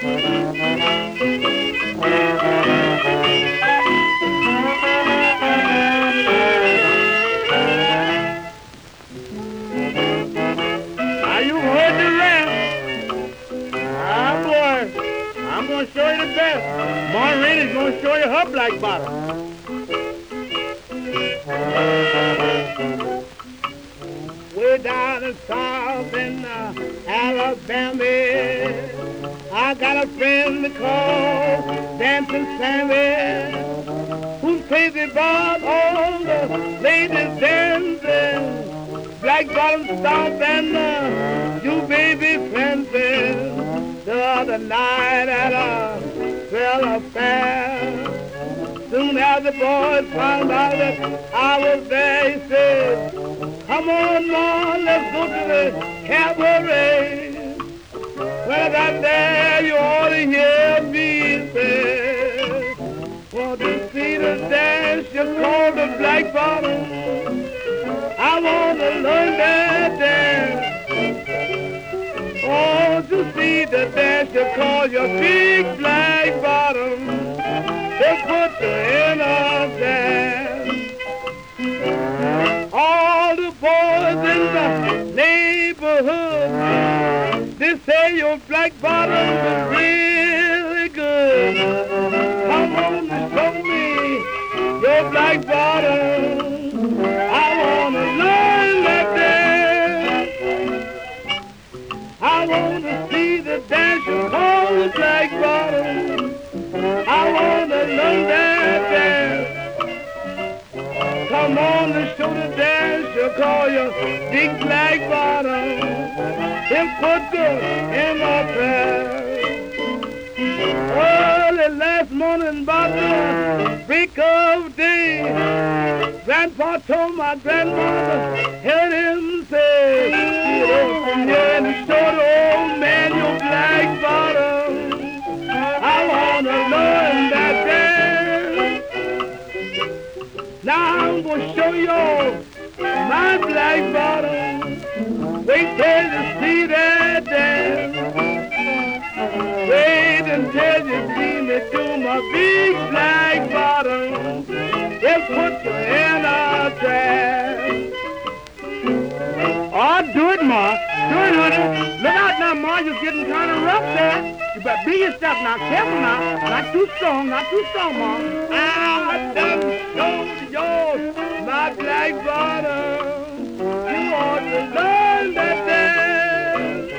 Now you heard the rap. Ah, boy. I'm going to show you the best. Maureen is going to show you her black bottom. Way down in South in Alabama, I got a friend called Dancing Sammy, who's crazy about all the ladies dancing, black bottom stomp and you baby fencing. The other night at a trail affair, soon as the boys found out that I was there, he said, come on, Ma, let's go to the cabaret. When I got there, you ought to hear me say, want to see the dance you call the black bottom. I want to learn that dance. Want to see the dance you call your big black bottom. They put the in a dance. All the boys in the neighborhood, they say your black bottom is really good. Come on and show me your black bottom. I want to learn that dance. I want to see the dance you call the black bottom. I want to learn that dance. Come on and show the dance you call your big black bottom. And put good in my prayer. Early last morning about the break of day, Grandpa told my grandmother, heard him say, get over here and show the old man your black bottom. I want to learn that dance. Now I'm going to show you my black bottom. Wait till you see that dance. Wait until you see me do my big black bottom. They'll put you in a trance. Oh, do it, Ma. Do it, honey. Look out now, Ma. You're getting kind of rough there. You better be yourself now. Careful now. Not too strong. Not too strong, Ma. I done showed yours my black bottom. You ought to learn that dance.